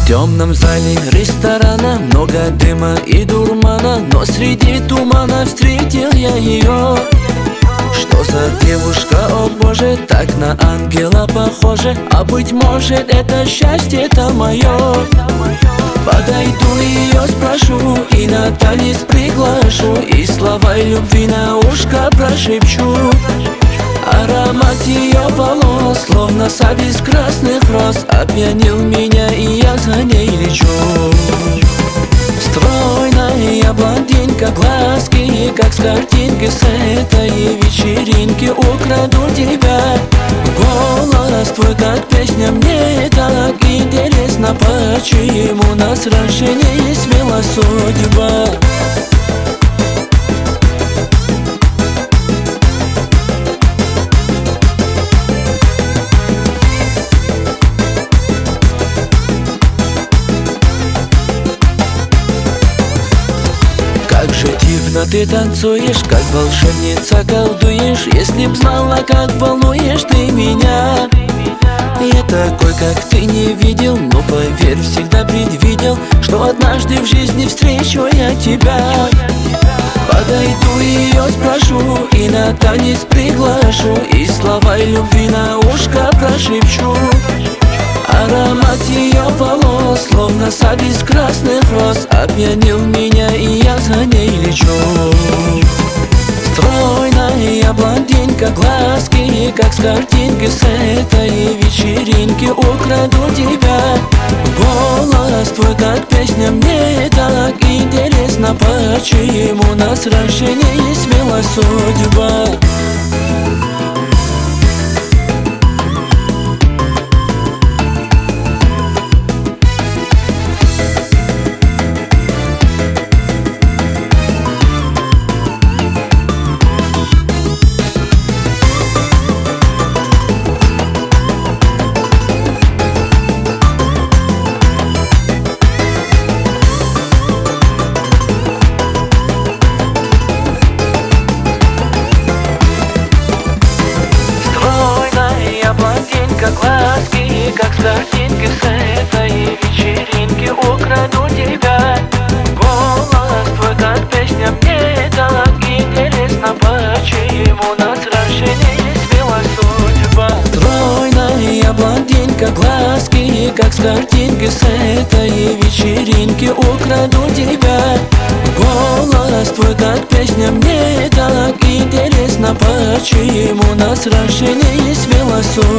В темном зале ресторана много дыма и дурмана, но среди тумана встретил я ее. Что за девушка, о боже, так на ангела похожа, а быть может это счастье-то мое. Подойду ее спрошу и на танец приглашу, и слова любви на ушко прошепчу. Аромат ее волос, словно сад из красных роз, опьянил меня, и я за ней лечу. Стройная блондинка, глазки, как с картинки, с этой вечеринки украду тебя. Голос твой, как песня, мне так интересно, почему нас раньше не свела судьба. Как же дивно ты танцуешь, как волшебница колдуешь. Если б знала, как волнуешь ты меня. Я такой, как ты, не видел, но поверь, всегда предвидел, что однажды в жизни встречу я тебя. Подойду ее спрошу и на танец приглашу, и слова любви на ушко прошепчу. Аромат ее волос, словно сад из красных роз, опьянил меня, и я за ней лечу. Стройная блондинка, глазки, как с картинки, с этой вечеринки украду тебя. Голос твой, как песня, мне так интересно, почему нас раньше не свела судьба. Глазки, как с картинки, с этой вечеринки украду тебя. Голос твой, как песня, мне так интересно, почему нас раньше не свела судьба. Стройная блондинка, глазки, как с картинки, с этой вечеринки украду тебя. Голос твой, как песня, мне так интересно, почему нас раньше не свела судьба.